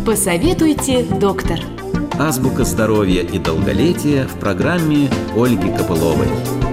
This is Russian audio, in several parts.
Посоветуйте, доктор. Азбука здоровья и долголетия в программе Ольги Копыловой.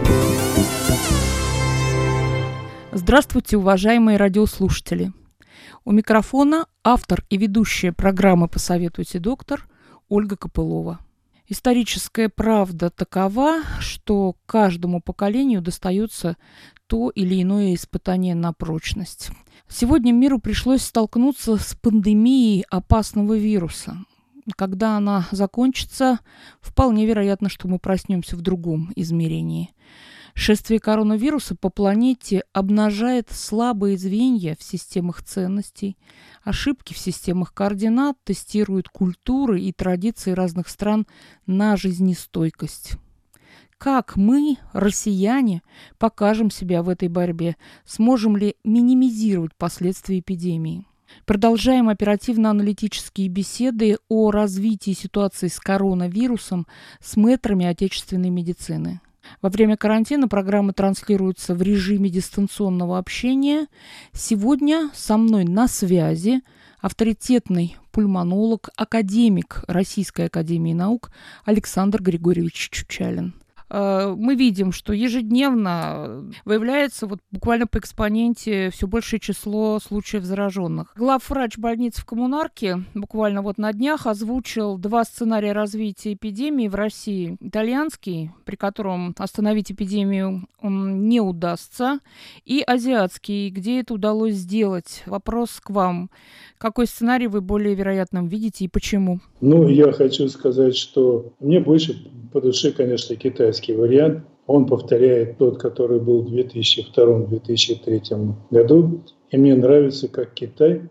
Здравствуйте, уважаемые радиослушатели. У микрофона автор и ведущая программы «Посоветуйте, доктор» Ольга Копылова. Историческая правда такова, что каждому поколению достается то или иное испытание на прочность. Сегодня миру пришлось столкнуться с пандемией опасного вируса. Когда она закончится, вполне вероятно, что мы проснемся в другом измерении. Шествие коронавируса по планете обнажает слабые звенья в системах ценностей, ошибки в системах координат, тестирует культуры и традиции разных стран на жизнестойкость. Как мы, россияне, покажем себя в этой борьбе? Сможем ли минимизировать последствия эпидемии? Продолжаем оперативно-аналитические беседы о развитии ситуации с коронавирусом с мэтрами отечественной медицины. Во время карантина программы транслируются в режиме дистанционного общения. Сегодня со мной на связи авторитетный пульмонолог, академик Российской академии наук Александр Григорьевич Чучалин. Мы видим, что ежедневно выявляется буквально по экспоненте все большее число случаев зараженных. Главврач больницы в Коммунарке буквально на днях озвучил 2 сценария развития эпидемии в России. Итальянский, при котором остановить эпидемию не удастся, и азиатский, где это удалось сделать. Вопрос к вам. Какой сценарий вы более вероятным видите и почему? Я хочу сказать, что мне больше по душе, конечно, китайский вариант. Он повторяет тот, который был в 2002-2003 году. И мне нравится, как Китай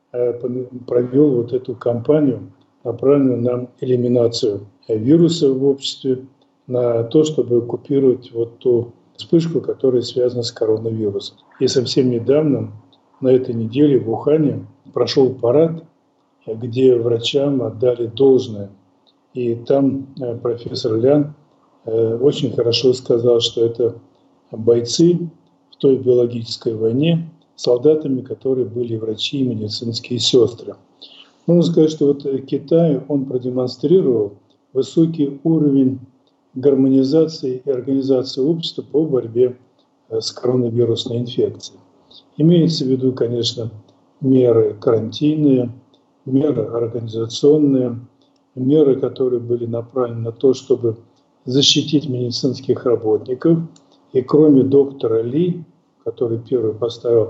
провел эту кампанию, направленную на элиминацию вируса в обществе, на то, чтобы купировать ту вспышку, которая связана с коронавирусом. И совсем недавно, на этой неделе в Ухане, прошел парад, где врачам отдали должное. И там профессор Лян очень хорошо сказал, что это бойцы в той биологической войне, солдатами, которые были врачи и медицинские сестры. Можно сказать, что Китай, он продемонстрировал высокий уровень гармонизации и организации общества по борьбе с коронавирусной инфекцией. Имеется в виду, конечно, меры карантинные, меры организационные, меры, которые были направлены на то, чтобы защитить медицинских работников. И кроме доктора Ли, который первый поставил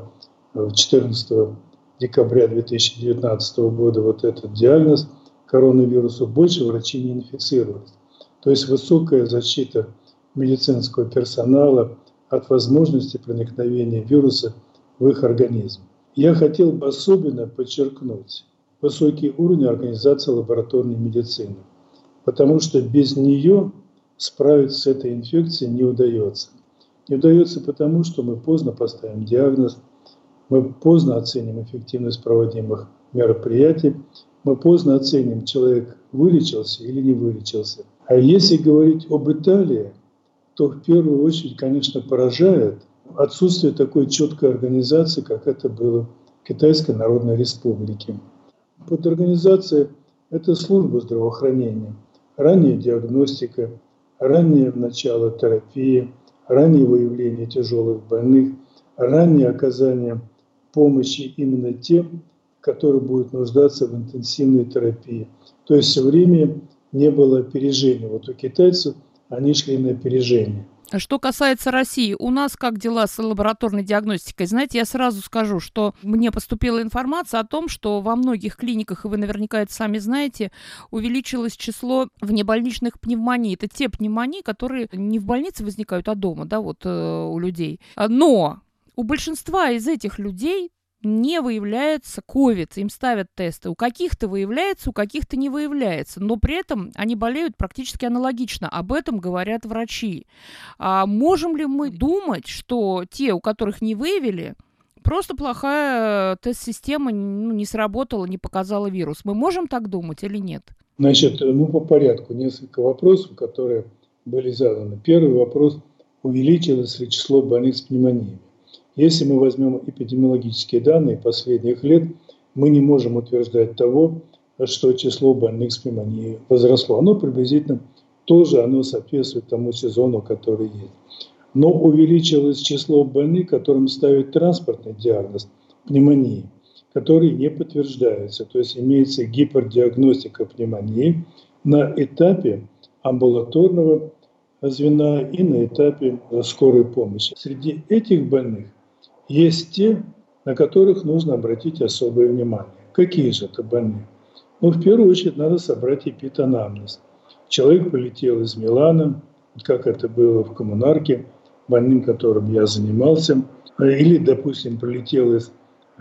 14 декабря 2019 года этот диагноз коронавирусу, больше врачи не инфицировались. То есть высокая защита медицинского персонала от возможности проникновения вируса в их организм. Я хотел бы особенно подчеркнуть высокий уровень организации лабораторной медицины, потому что без нее справиться с этой инфекцией не удается. Не удается потому, что мы поздно поставим диагноз, мы поздно оценим эффективность проводимых мероприятий, мы поздно оценим, человек вылечился или не вылечился. А если говорить об Италии, то в первую очередь, конечно, поражает отсутствие такой четкой организации, как это было в Китайской Народной Республике. Под организацией это служба здравоохранения, ранняя диагностика, раннее начало терапии, раннее выявление тяжелых больных, раннее оказание помощи именно тем, которые будут нуждаться в интенсивной терапии. То есть все время не было опережения. У китайцев они шли на опережение. Что касается России, у нас как дела с лабораторной диагностикой? Знаете, я сразу скажу, что мне поступила информация о том, что во многих клиниках, и вы наверняка это сами знаете, увеличилось число внебольничных пневмоний. Это те пневмонии, которые не в больнице возникают, а дома, у людей. Но у большинства из этих людей не выявляется COVID, им ставят тесты. У каких-то выявляется, у каких-то не выявляется. Но при этом они болеют практически аналогично. Об этом говорят врачи. А можем ли мы думать, что те, у которых не выявили, просто плохая тест-система не сработала, не показала вирус? Мы можем так думать или нет? Значит, по порядку. Несколько вопросов, которые были заданы. Первый вопрос. Увеличилось ли число больных с пневмонией? Если мы возьмем эпидемиологические данные последних лет, мы не можем утверждать того, что число больных с пневмонией возросло. Оно приблизительно тоже соответствует тому сезону, который есть. Но увеличилось число больных, которым ставят транспортный диагноз пневмонии, который не подтверждается. То есть имеется гипердиагностика пневмонии на этапе амбулаторного звена и на этапе скорой помощи. Среди этих больных есть те, на которых нужно обратить особое внимание. Какие же это больные? В первую очередь надо собрать эпиданамнез. Человек полетел из Милана, как это было в коммунарке, больным, которым я занимался, или, допустим, прилетел из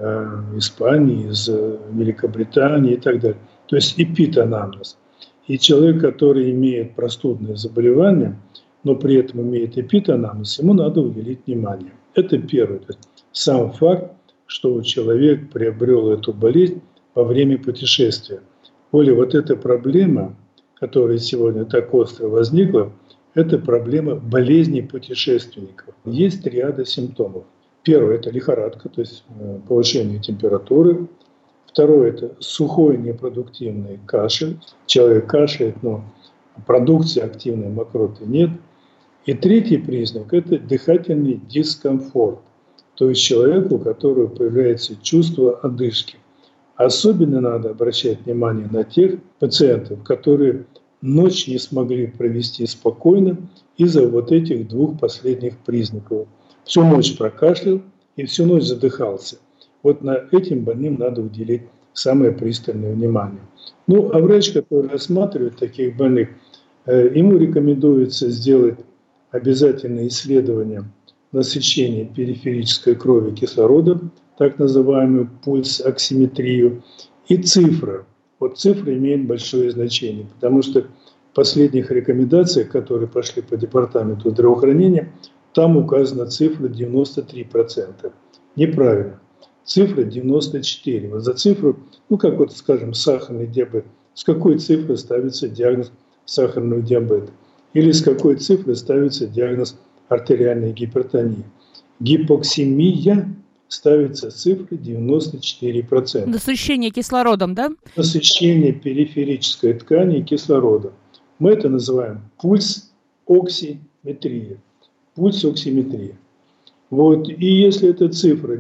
Испании, из Великобритании и так далее. То есть эпиданамнез. И человек, который имеет простудное заболевание, но при этом имеет эпиданамнез, ему надо уделить внимание. Это первое. То есть сам факт, что человек приобрел эту болезнь во время путешествия. Оля, вот эта проблема, которая сегодня так остро возникла, это проблема болезни путешественников. Есть ряда симптомов. Первое – это лихорадка, то есть повышение температуры. Второе – это сухой непродуктивный кашель. Человек кашляет, но продукции активной мокроты нет. И третий признак – это дыхательный дискомфорт. То есть человеку, у которого появляется чувство одышки. Особенно надо обращать внимание на тех пациентов, которые ночь не смогли провести спокойно из-за вот этих двух последних признаков. Всю ночь прокашлял и всю ночь задыхался. Вот на этим больным надо уделить самое пристальное внимание. А врач, который осматривает таких больных, ему рекомендуется сделать обязательное исследование насыщения периферической крови кислородом, так называемую пульс-оксиметрию, и цифра. Вот цифра имеет большое значение, потому что в последних рекомендациях, которые пошли по департаменту здравоохранения, там указана цифра 93%. Неправильно. Цифра 94%. Вот за цифру, как вот, скажем, сахарный диабет. С какой цифры ставится диагноз сахарного диабета? Или с какой цифры ставится диагноз артериальной гипертонии? Гипоксемия ставится цифра 94%. Насыщение кислородом, да? Насыщение периферической ткани кислородом. Мы это называем пульс-оксиметрия. Пульс-оксиметрия. Вот. И если эта цифра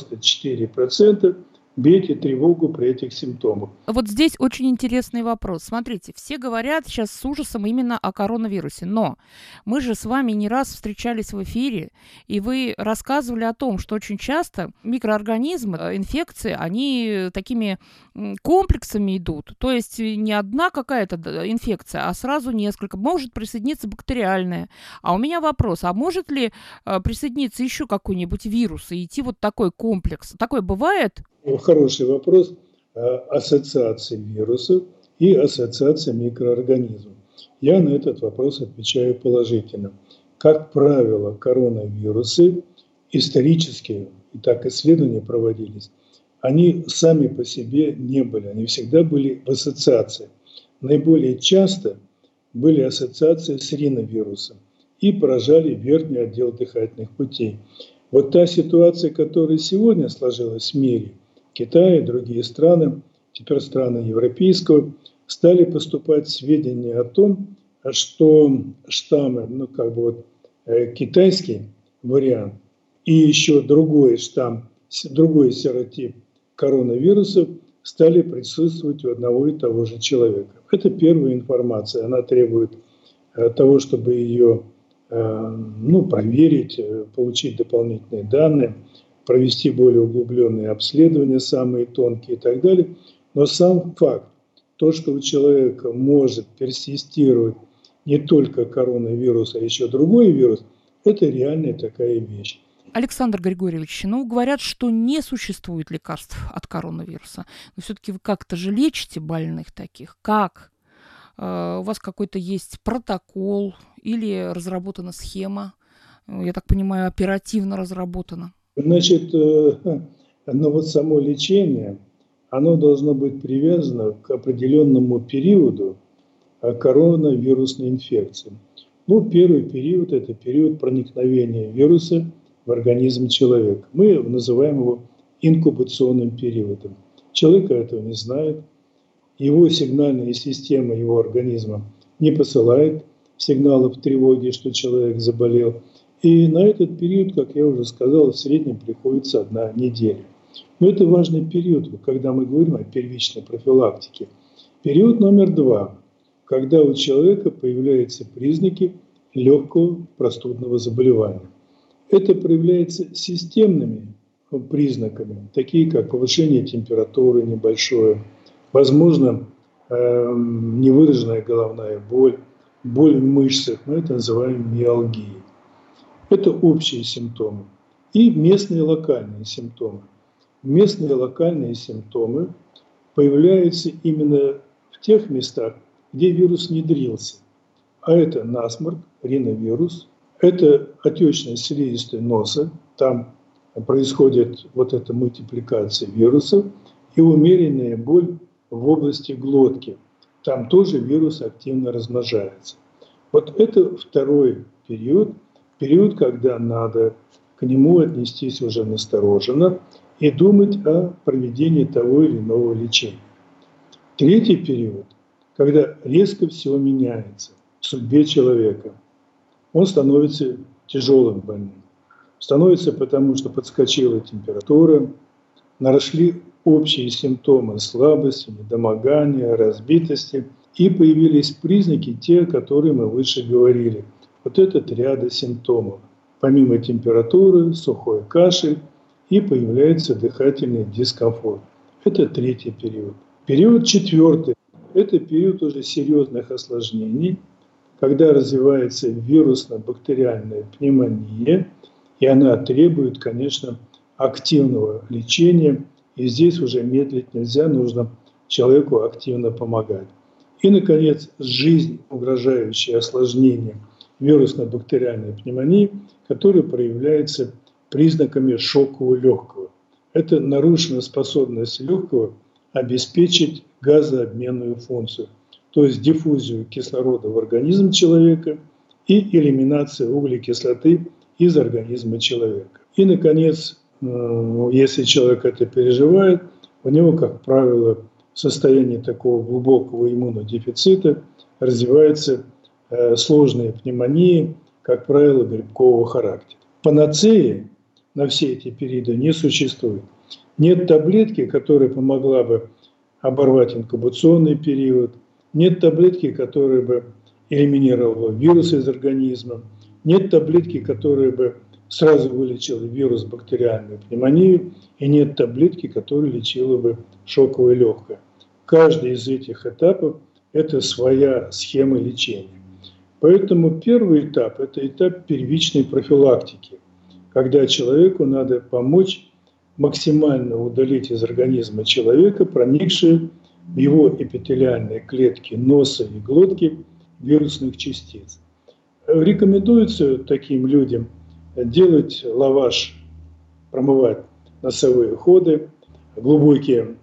94%, бейте тревогу при этих симптомах. Вот здесь очень интересный вопрос. Смотрите, все говорят сейчас с ужасом именно о коронавирусе, но мы же с вами не раз встречались в эфире, и вы рассказывали о том, что очень часто микроорганизмы, инфекции, они такими комплексами идут. То есть не одна какая-то инфекция, а сразу несколько. Может присоединиться бактериальная. А у меня вопрос, а может ли присоединиться еще какой-нибудь вирус и идти вот такой комплекс? Такое бывает? Хороший вопрос. Ассоциации вирусов и ассоциации микроорганизмов. Я на этот вопрос отвечаю положительно. Как правило, коронавирусы исторически, и так исследования проводились, они сами по себе не были, они всегда были в ассоциации. Наиболее часто были ассоциации с риновирусом и поражали верхний отдел дыхательных путей. Вот та ситуация, которая сегодня сложилась в мире, Китай и другие страны, теперь страны европейского, стали поступать сведения о том, что штаммы, китайский вариант и еще другой штамм, другой серотип коронавирусов стали присутствовать у одного и того же человека. Это первая информация, она требует того, чтобы ее проверить, получить дополнительные данные, провести более углубленные обследования, самые тонкие и так далее. Но сам факт, то, что у человека может персистировать не только коронавирус, а еще другой вирус, это реальная такая вещь. Александр Григорьевич, говорят, что не существует лекарств от коронавируса. Но все-таки вы как-то же лечите больных таких. Как? У вас какой-то есть протокол или разработана схема? Я так понимаю, оперативно разработана. Значит, само лечение, оно должно быть привязано к определенному периоду коронавирусной инфекции. Первый период – это период проникновения вируса в организм человека. Мы называем его инкубационным периодом. Человек этого не знает. его сигнальная система его организма не посылает сигналов тревоги, что человек заболел. И на этот период, как я уже сказал, в среднем приходится 1 неделя. Но это важный период, когда мы говорим о первичной профилактике. Период номер 2, когда у человека появляются признаки легкого простудного заболевания. Это проявляется системными признаками, такие как повышение температуры небольшое, возможно, невыраженная головная боль, боль в мышцах, мы это называем миалгией. Это общие симптомы. И местные локальные симптомы. Местные локальные симптомы появляются именно в тех местах, где вирус внедрился. А это насморк, риновирус, это отечность слизистой носа, там происходит вот эта мультипликация вирусов, и умеренная боль в области глотки. Там тоже вирус активно размножается. Вот это второй период, когда надо к нему отнестись уже настороженно и думать о проведении того или иного лечения. Третий период, когда резко все меняется в судьбе человека. Он становится тяжелым больным. Становится потому, что подскочила температура, наросли общие симптомы слабости, недомогания, разбитости, и появились признаки, те, о которых мы выше говорили. Вот этот ряд симптомов. Помимо температуры, сухой кашель, и появляется дыхательный дискомфорт. Это третий период. Период четвертый – это период уже серьезных осложнений, когда развивается вирусно-бактериальная пневмония, и она требует, конечно, активного лечения. И здесь уже медлить нельзя, нужно человеку активно помогать. И, наконец, жизнь, угрожающее осложнение вирусно-бактериальной пневмонии, которая проявляется признаками шокового легкого. Это нарушена способность легкого обеспечить газообменную функцию, то есть диффузию кислорода в организм человека и элиминацию углекислоты из организма человека. И, наконец, если человек это переживает, у него, как правило, в состоянии такого глубокого иммунодефицита развивается сложная пневмония, как правило, грибкового характера. Панацеи на все эти периоды не существует. Нет таблетки, которая помогла бы оборвать инкубационный период, нет таблетки, которая бы элиминировала вирус из организма, нет таблетки, которая бы сразу вылечила вирус бактериальную пневмонию, и нет таблетки, которая лечила бы шоковое легкое. Каждый из этих этапов – это своя схема лечения. Поэтому первый этап – это этап первичной профилактики, когда человеку надо помочь максимально удалить из организма человека проникшие в его эпителиальные клетки носа и глотки вирусных частиц. Рекомендуется таким людям делать лаваш, промывать носовые ходы, глубокие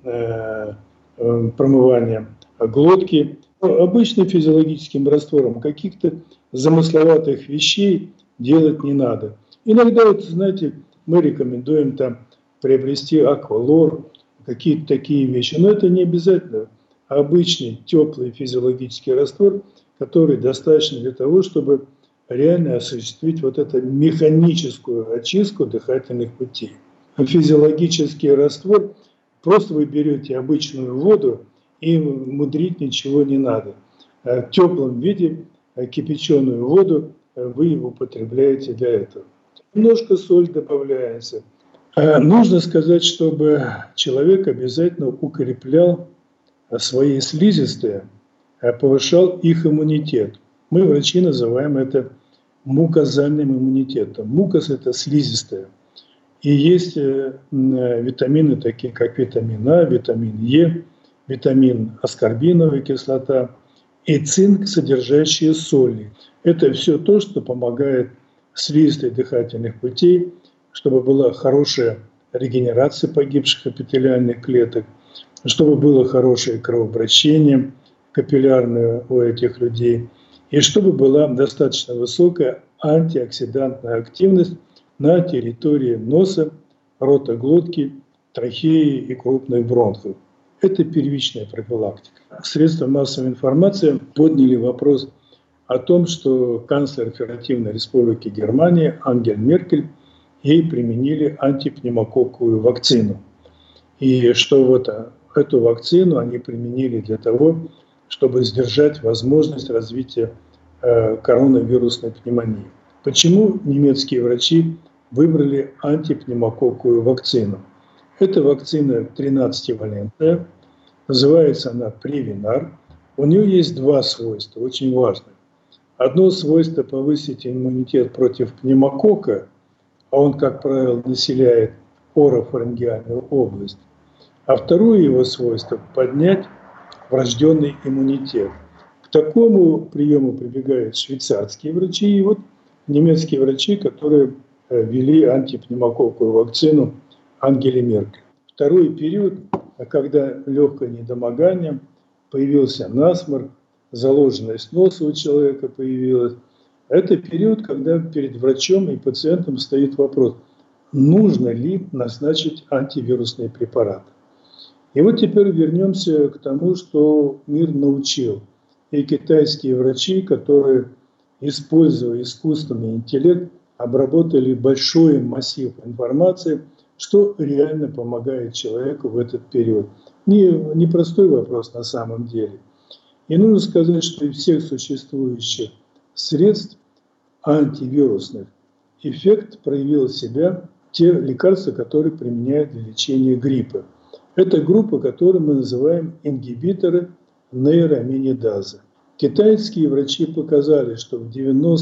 промывания глотки. Обычным физиологическим раствором каких-то замысловатых вещей делать не надо. Иногда, вот, знаете, мы рекомендуем там приобрести аквалор, какие-то такие вещи. Но это не обязательно. Обычный теплый физиологический раствор, который достаточно для того, чтобы реально осуществить вот эту механическую очистку дыхательных путей. Физиологический раствор, просто вы берете обычную воду, и мудрить ничего не надо. В теплом виде кипяченую воду вы употребляете для этого. Немножко соль добавляется. Нужно сказать, чтобы человек обязательно укреплял свои слизистые, повышал их иммунитет. Мы, врачи, называем это мукозальным иммунитетом. Мукоз – это слизистая. И есть витамины, такие как витамин А, витамин Е, витамин аскорбиновая кислота и цинк, содержащие соли. Это все то, что помогает слизистой дыхательных путей, чтобы была хорошая регенерация погибших эпителиальных клеток, чтобы было хорошее кровообращение капиллярное у этих людей, и чтобы была достаточно высокая антиоксидантная активность на территории носа, ротоглотки, трахеи и крупных бронхов. Это первичная профилактика. Средства массовой информации подняли вопрос о том, что канцлер Федеративной Республики Германии Ангела Меркель, ей применили антипневмококковую вакцину. И что вот эту вакцину они применили для того, чтобы сдержать возможность развития коронавирусной пневмонии. Почему немецкие врачи выбрали антипневмококковую вакцину? Эта вакцина 13-валентная, называется она Prevnar. У нее есть два свойства, очень важных. Одно свойство – повысить иммунитет против пневмококка, а он, как правило, населяет орофарингеальную область. А второе его свойство – поднять врожденный иммунитет. К такому приему прибегают швейцарские врачи и вот немецкие врачи, которые ввели антипневмококковую вакцину Ангеле Меркель. Второй период, когда легкое недомогание, появился насморк, заложенность носа у человека появилась. Это период, когда перед врачом и пациентом стоит вопрос, нужно ли назначить антивирусные препараты. И вот теперь вернемся к тому, что мир научил. И китайские врачи, которые, используя искусственный интеллект, обработали большой массив информации, что реально помогает человеку в этот период. Непростой вопрос на самом деле. И нужно сказать, что из всех существующих средств антивирусных эффект проявил себя те лекарства, которые применяют для лечения гриппа. Это группа, которую мы называем ингибиторы нейроаминидазы. Китайские врачи показали, что в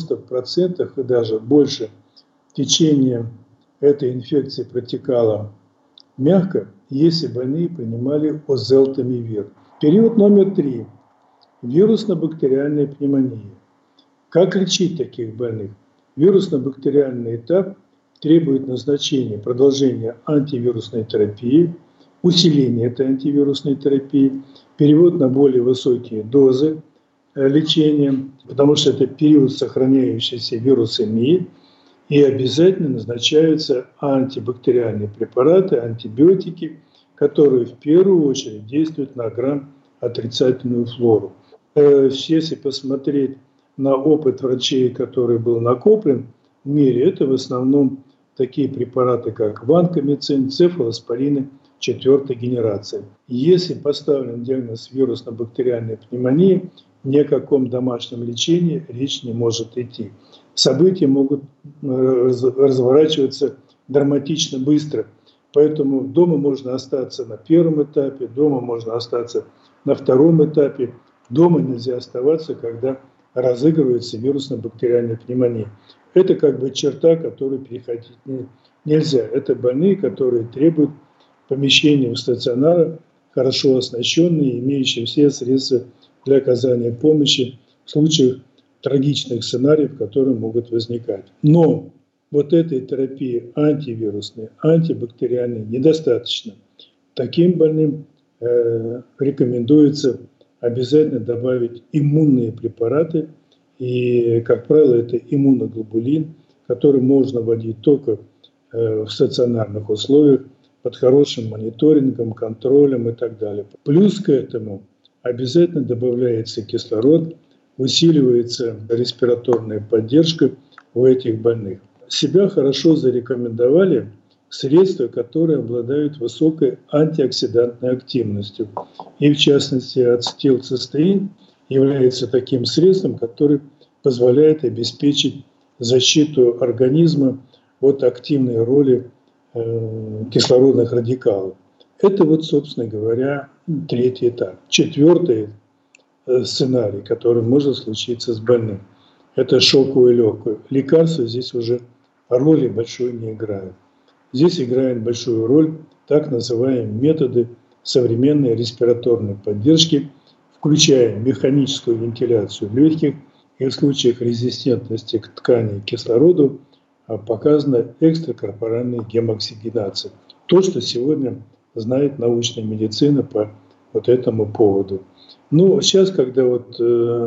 90% и даже больше течение этой инфекции протекало мягко, если больные принимали озелтамивир. Период номер 3. Вирусно-бактериальная пневмония. Как лечить таких больных? Вирусно-бактериальный этап требует назначения продолжения антивирусной терапии, усиления этой антивирусной терапии, перевод на более высокие дозы лечения, потому что это период сохраняющейся вирусемии, и обязательно назначаются антибактериальные препараты, антибиотики, которые в первую очередь действуют на грам-отрицательную флору. Если посмотреть на опыт врачей, который был накоплен в мире, это в основном такие препараты, как ванкомицин, цефалоспорины 4-й генерации. Если поставлен диагноз вирусно-бактериальной пневмонии, ни о каком домашнем лечении речь не может идти. События могут разворачиваться драматично быстро, поэтому дома можно остаться на первом этапе, дома можно остаться на втором этапе, дома нельзя оставаться, когда разыгрывается вирусно-бактериальная пневмония. Это как бы черта, которую переходить нельзя. Это больные, которые требуют помещения в стационары, хорошо оснащенные, имеющие все средства для оказания помощи в случаях трагичных сценариев, которые могут возникать. Но вот этой терапии антивирусной, антибактериальной недостаточно. Таким больным рекомендуется обязательно добавить иммунные препараты. И, как правило, это иммуноглобулин, который можно вводить только в стационарных условиях, под хорошим мониторингом, контролем и так далее. Плюс к этому обязательно добавляется кислород, усиливается респираторная поддержка у этих больных. Себя хорошо зарекомендовали средства, которые обладают высокой антиоксидантной активностью. И в частности ацетилцистеин является таким средством, которое позволяет обеспечить защиту организма от активной роли кислородных радикалов. Это вот, собственно говоря, третий этап. Четвертый сценарий, который может случиться с больным, это шоковое легкое. Лекарства здесь уже роли большой не играют. Здесь играют большую роль так называемые методы современной респираторной поддержки, включая механическую вентиляцию легких, и в случаях резистентности к ткани и кислороду показана экстракорпоральная гемоксигенация. То, что сегодня знает научная медицина по вот этому поводу. Но сейчас, когда вот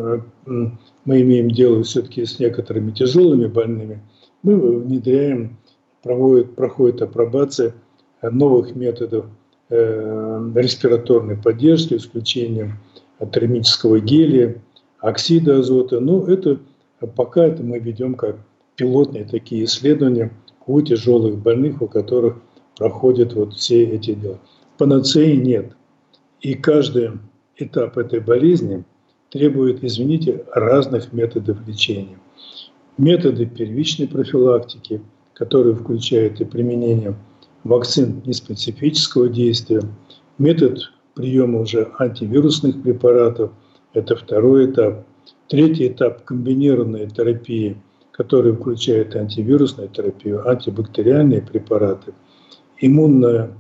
мы имеем дело все-таки с некоторыми тяжелыми больными, мы внедряем, проходит апробация новых методов респираторной поддержки, исключением термического гелия, оксида азота. Но это пока это мы ведем как пилотные такие исследования у тяжелых больных, у которых проходят вот все эти дела. Панацеи нет. И каждый этап этой болезни требует, извините, разных методов лечения. Методы первичной профилактики, которые включают и применение вакцин неспецифического действия, метод приема уже антивирусных препаратов, это второй этап. Третий этап – комбинированной терапии, который включает антивирусную терапию, антибактериальные препараты, иммунную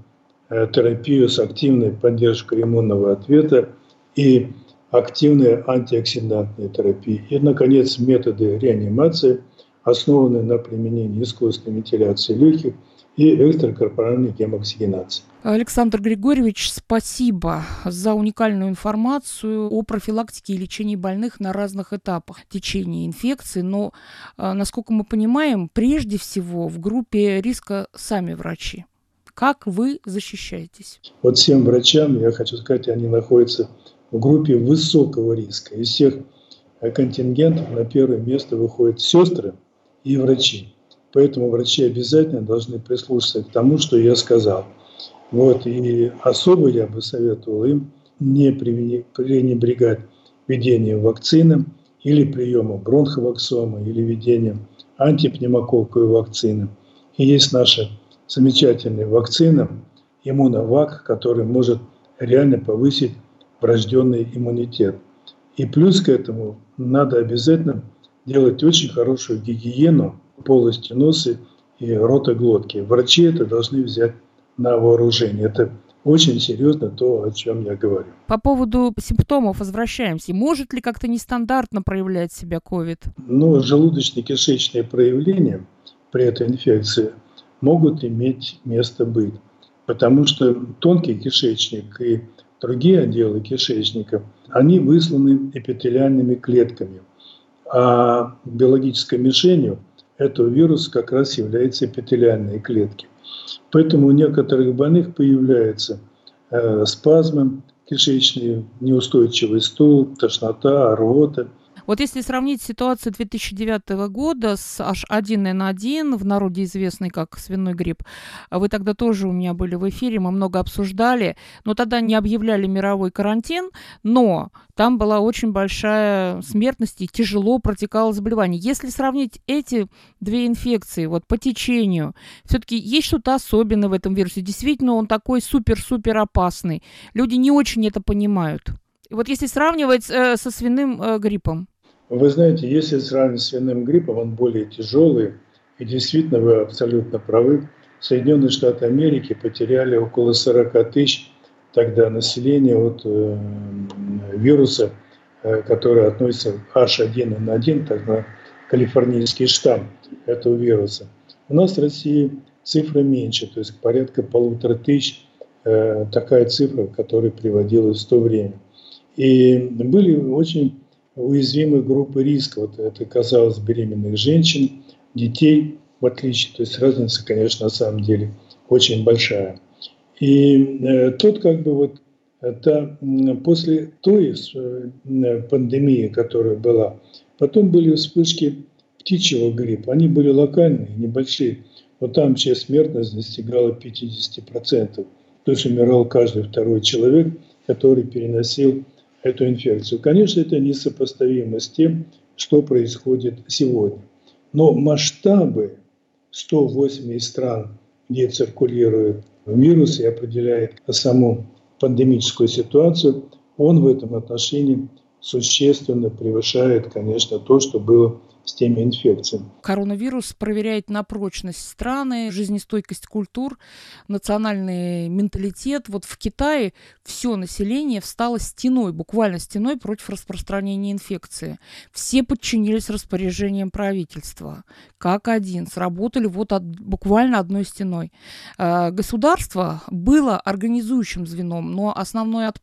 терапию с активной поддержкой иммунного ответа и активная антиоксидантная терапия. И, наконец, методы реанимации, основанные на применении искусственной вентиляции легких и экстракорпоральной гемоксигенации. Александр Григорьевич, спасибо за уникальную информацию о профилактике и лечении больных на разных этапах течения инфекции. Но, насколько мы понимаем, прежде всего в группе риска сами врачи. Как вы защищаетесь? Вот всем врачам, я хочу сказать, они находятся в группе высокого риска. Из всех контингентов на первое место выходят сестры и врачи. Поэтому врачи обязательно должны прислушаться к тому, что я сказал. Вот, и особо я бы советовал им не пренебрегать введением вакцины или приемом бронховаксома, или введением антипневмококковой вакцины. И есть наша замечательная вакцина иммуновак, которая может реально повысить врожденный иммунитет. И плюс к этому надо обязательно делать очень хорошую гигиену полости носа и рота глотки. Врачи это должны взять на вооружение. Это очень серьезно то, о чем я говорю. По поводу симптомов возвращаемся. Может ли как-то нестандартно проявлять себя ковид? Желудочно-кишечные проявления при этой инфекции могут иметь место быть. Потому что тонкий кишечник и другие отделы кишечника, они высланы эпителиальными клетками. А биологической мишенью этого вируса как раз являются эпителиальные клетки. Поэтому у некоторых больных появляются спазмы кишечные, неустойчивый стул, тошнота, рвота. Вот если сравнить ситуацию 2009 года с H1N1, в народе известный как свиной грипп, вы тогда тоже у меня были в эфире, мы много обсуждали, но тогда не объявляли мировой карантин, но там была очень большая смертность и тяжело протекало заболевание. Если сравнить эти две инфекции вот по течению, все-таки есть что-то особенное в этом вирусе. Действительно, он такой супер-супер опасный. Люди не очень это понимают. И вот если сравнивать со свиным гриппом. Вы знаете, если сравнивать с свиным гриппом, он более тяжелый. И действительно, вы абсолютно правы. Соединенные Штаты Америки потеряли около 40 тысяч тогда населения от вируса, который относится к H1N1, тогда калифорнийский штамм этого вируса. У нас в России цифра меньше, то есть порядка 1500, такая цифра, которая приводилась в то время. И были очень уязвимые группы риска. Вот это касалось беременных женщин, детей, в отличие. То есть разница, конечно, на самом деле очень большая. И тут после той пандемии, которая была, потом были вспышки птичьего гриппа. Они были локальные, небольшие. Но там часть смертность достигала 50%. То есть умирал каждый второй человек, который переносил эту инфекцию. Конечно, это несопоставимо с тем, что происходит сегодня. Но масштабы 180 стран, где циркулирует вирус и определяет саму пандемическую ситуацию, он в этом отношении существенно превышает, конечно, то, что было с теми инфекциями. Коронавирус проверяет на прочность страны, жизнестойкость культур, национальный менталитет. Вот в Китае все население встало стеной, буквально стеной против распространения инфекции. Все подчинились распоряжениям правительства. Как один. Сработали буквально одной стеной. Государство было организующим звеном, но основной отпор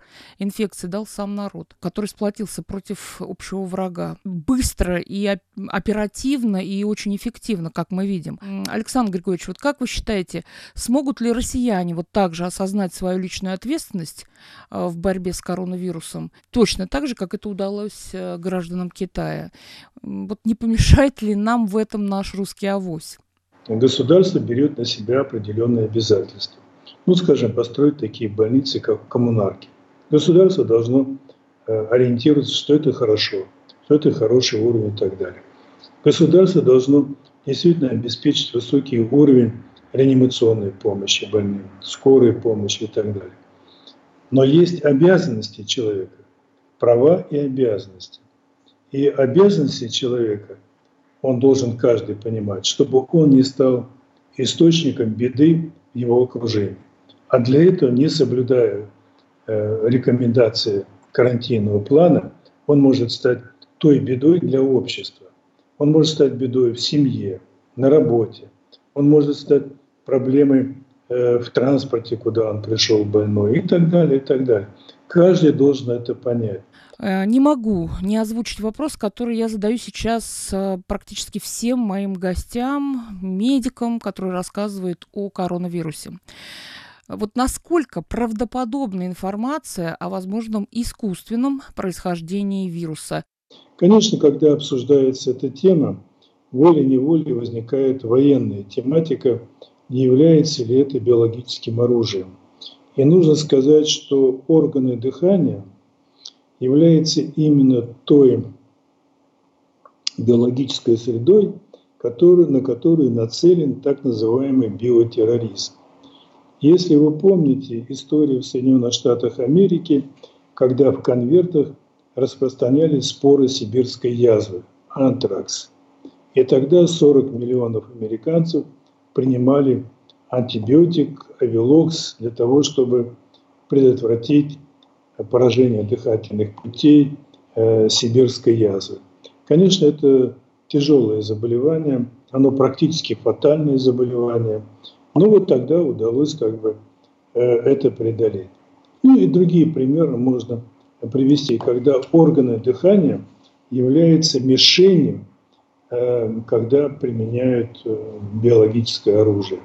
инфекции дал сам народ, который сплотился против общего врага. Быстро и оперативно, и очень эффективно, как мы видим. Александр Григорьевич, вот как вы считаете, смогут ли россияне вот так же осознать свою личную ответственность в борьбе с коронавирусом, точно так же, как это удалось гражданам Китая? Вот не помешает ли нам в этом наш русский авось? Государство берет на себя определенные обязательства. Скажем, построить такие больницы, как коммунарки. Государство должно ориентироваться, что это хорошо, что это хороший уровень и так далее. Государство должно действительно обеспечить высокий уровень реанимационной помощи больным, скорой помощи и так далее. Но есть обязанности человека, права и обязанности. И обязанности человека, он должен каждый понимать, чтобы он не стал источником беды в его окружении. А для этого, не соблюдая рекомендации карантинного плана, он может стать той бедой для общества. Он может стать бедой в семье, на работе. Он может стать проблемой в транспорте, куда он пришел больной, и так далее, и так далее. Каждый должен это понять. Не могу не озвучить вопрос, который я задаю сейчас практически всем моим гостям, медикам, которые рассказывают о коронавирусе. Вот насколько правдоподобна информация о возможном искусственном происхождении вируса? Конечно, когда обсуждается эта тема, волей-неволей возникает военная тематика, не является ли это биологическим оружием. И нужно сказать, что органы дыхания являются именно той биологической средой, на которую нацелен так называемый биотерроризм. Если вы помните историю в Соединенных Штатах Америки, когда в конвертах распространялись споры сибирской язвы, антракс. И тогда 40 миллионов американцев принимали антибиотик Авилокс для того, чтобы предотвратить поражение дыхательных путей сибирской язвы. Конечно, это тяжелое заболевание, оно практически фатальное заболевание, но вот тогда удалось это преодолеть. И другие примеры можно привести, когда органы дыхания являются мишенью, когда применяют биологическое оружие.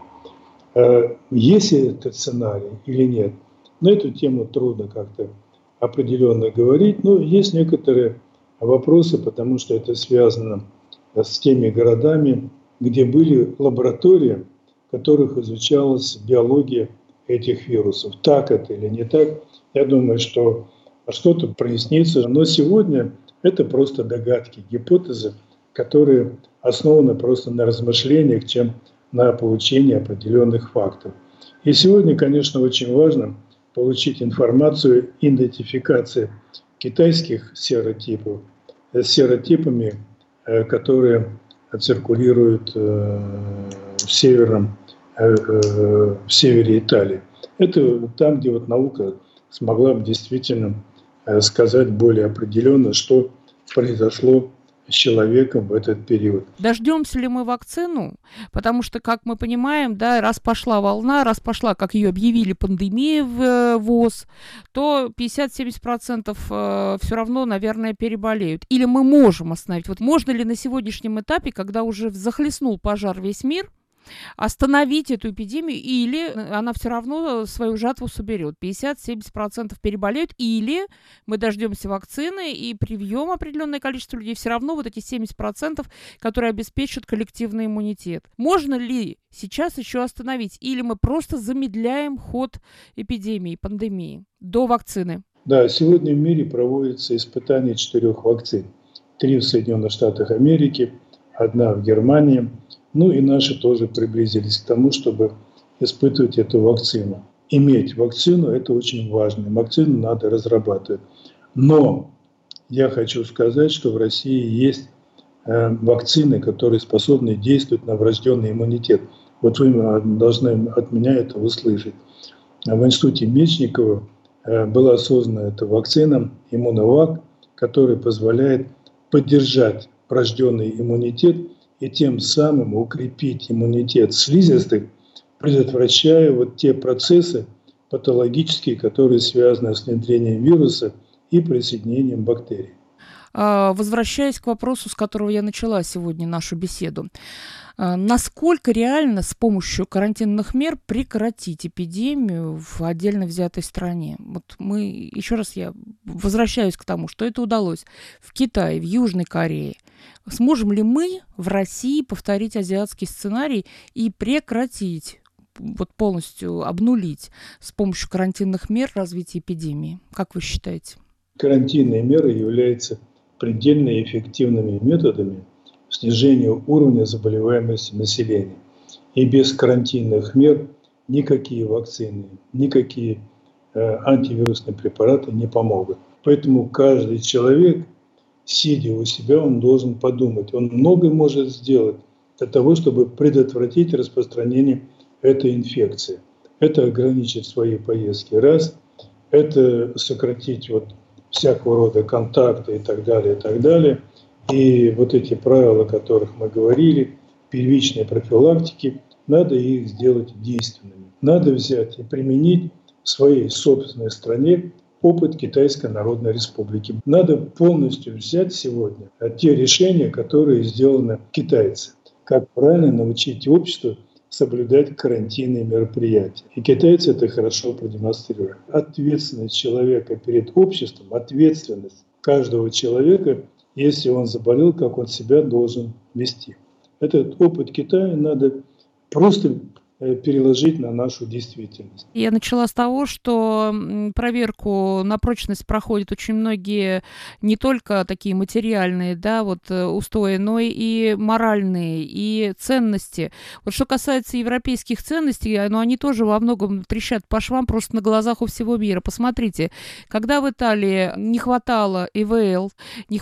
Есть ли этот сценарий или нет? На эту тему трудно как-то определенно говорить, но есть некоторые вопросы, потому что это связано с теми городами, где были лаборатории, в которых изучалась биология этих вирусов. Так это или не так, я думаю, что что-то прояснится. Но сегодня это просто догадки, гипотезы, которые основаны просто на размышлениях, чем на получении определенных фактов. И сегодня, конечно, очень важно получить информацию, идентификации китайских серотипов с серотипами, которые циркулируют в севере Италии. Это там, где наука смогла бы действительно сказать более определенно, что произошло с человеком в этот период. Дождемся ли мы вакцину? Потому что, как мы понимаем, раз пошла волна, как ее объявили, пандемия в ВОЗ, то 50-70% все равно, наверное, переболеют. Или мы можем остановить? Вот можно ли на сегодняшнем этапе, когда уже захлестнул пожар весь мир, остановить эту эпидемию, или она все равно свою жатву соберет? 50-70% переболеют, или мы дождемся вакцины и привьем определенное количество людей, все равно вот эти 70%, которые обеспечат коллективный иммунитет. Можно ли сейчас еще остановить, или мы просто замедляем ход эпидемии, пандемии до вакцины? Да, сегодня в мире проводятся испытания 4 вакцин. 3 в Соединенных Штатах Америки, 1 в Германии. И наши тоже приблизились к тому, чтобы испытывать эту вакцину. Иметь вакцину – это очень важно. Вакцину надо разрабатывать. Но я хочу сказать, что в России есть вакцины, которые способны действовать на врожденный иммунитет. Вот вы должны от меня это услышать. В институте Мечникова была создана эта вакцина «Иммуновак», которая позволяет поддержать врожденный иммунитет и тем самым укрепить иммунитет слизистых, предотвращая те процессы, патологические, которые связаны с внедрением вируса и присоединением бактерий. Возвращаясь к вопросу, с которого я начала сегодня нашу беседу. Насколько реально с помощью карантинных мер прекратить эпидемию в отдельно взятой стране? Вот еще раз я возвращаюсь к тому, что это удалось в Китае, в Южной Корее. Сможем ли мы в России повторить азиатский сценарий и прекратить, полностью обнулить с помощью карантинных мер развитие эпидемии? Как вы считаете? Карантинные меры являются предельно эффективными методами снижения уровня заболеваемости населения. И без карантинных мер никакие вакцины, никакие антивирусные препараты не помогут. Поэтому каждый человек, сидя у себя, он должен подумать, он многое может сделать для того, чтобы предотвратить распространение этой инфекции. Это ограничить свои поездки, раз, это сократить всякого рода контакты и так далее, и так далее. И эти правила, о которых мы говорили, первичной профилактики, надо их сделать действенными. Надо взять и применить в своей собственной стране опыт Китайской Народной Республики. Надо полностью взять сегодня те решения, которые сделаны китайцами. Как правильно научить общество соблюдать карантинные мероприятия. И китайцы это хорошо продемонстрировали. Ответственность человека перед обществом, ответственность каждого человека, если он заболел, как он себя должен вести. Этот опыт Китая надо просто переложить на нашу действительность. Я начала с того, что проверку на прочность проходят очень многие не только такие материальные, устои, но и моральные, и ценности. Что касается европейских ценностей, они тоже во многом трещат по швам просто на глазах у всего мира. Посмотрите, когда в Италии не хватало ИВЛ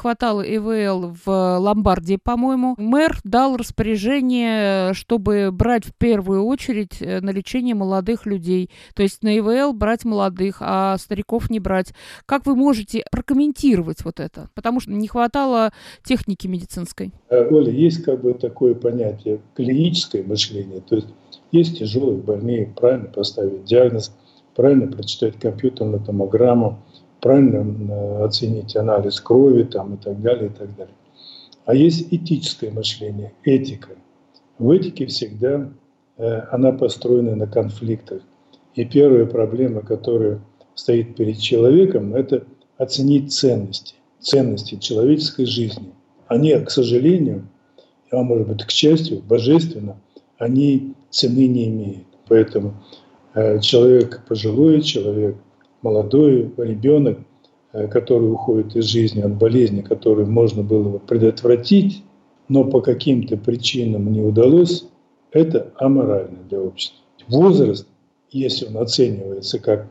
в Ломбардии, по-моему, мэр дал распоряжение, чтобы брать в первую очередь на лечение молодых людей. То есть на ИВЛ брать молодых, а стариков не брать. Как вы можете прокомментировать это? Потому что не хватало техники медицинской. Оля, есть такое понятие клиническое мышление. То есть тяжелые больные, правильно поставить диагноз, правильно прочитать компьютерную томограмму, правильно оценить анализ крови и так далее, и так далее. А есть этическое мышление, этика. В этике всегда она построена на конфликтах. И первая проблема, которая стоит перед человеком, это оценить ценности человеческой жизни. Они, к сожалению, а может быть, к счастью, божественно, они цены не имеют. Поэтому человек пожилой, человек молодой, ребенок, который уходит из жизни от болезни, которую можно было бы предотвратить, но по каким-то причинам не удалось, это аморально для общества. Возраст, если он оценивается как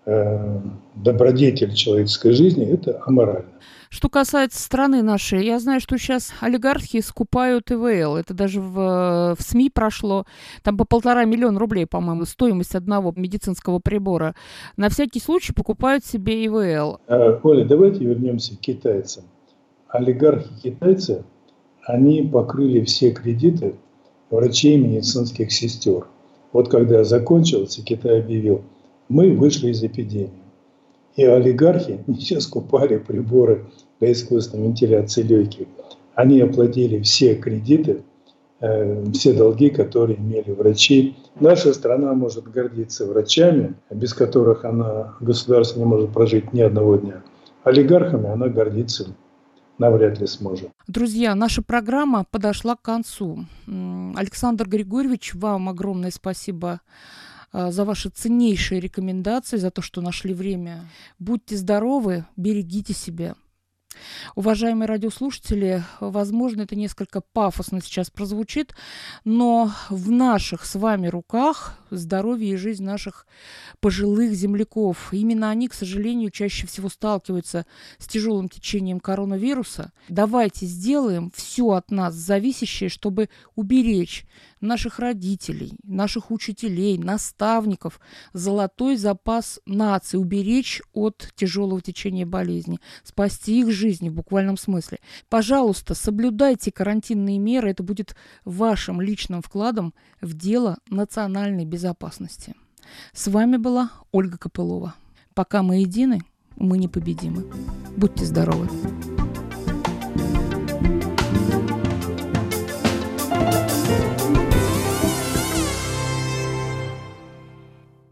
добродетель человеческой жизни, это аморально. Что касается страны нашей, я знаю, что сейчас олигархи скупают ИВЛ. Это даже в СМИ прошло. Там по 1,5 миллиона рублей, по-моему, стоимость одного медицинского прибора. На всякий случай покупают себе ИВЛ. Оля, давайте вернемся к китайцам. Олигархи-китайцы, они покрыли все кредиты врачей и медицинских сестер. Когда закончился, Китай объявил, мы вышли из эпидемии. И олигархи не все скупали приборы для искусственной вентиляции легких. Они оплатили все кредиты, все долги, которые имели врачи. Наша страна может гордиться врачами, без которых государство не может прожить ни одного дня. Олигархами она гордиться навряд ли сможет. Друзья, наша программа подошла к концу. Александр Григорьевич, вам огромное спасибо за ваши ценнейшие рекомендации, за то, что нашли время. Будьте здоровы, берегите себя. Уважаемые радиослушатели, возможно, это несколько пафосно сейчас прозвучит, но в наших с вами руках здоровье и жизнь наших пожилых земляков. Именно они, к сожалению, чаще всего сталкиваются с тяжелым течением коронавируса. Давайте сделаем все от нас зависящее, чтобы уберечь наших родителей, наших учителей, наставников, золотой запас нации, уберечь от тяжелого течения болезни, спасти их жизни в буквальном смысле. Пожалуйста, соблюдайте карантинные меры, это будет вашим личным вкладом в дело национальной безопасности. С вами была Ольга Копылова. Пока мы едины, мы непобедимы. Будьте здоровы!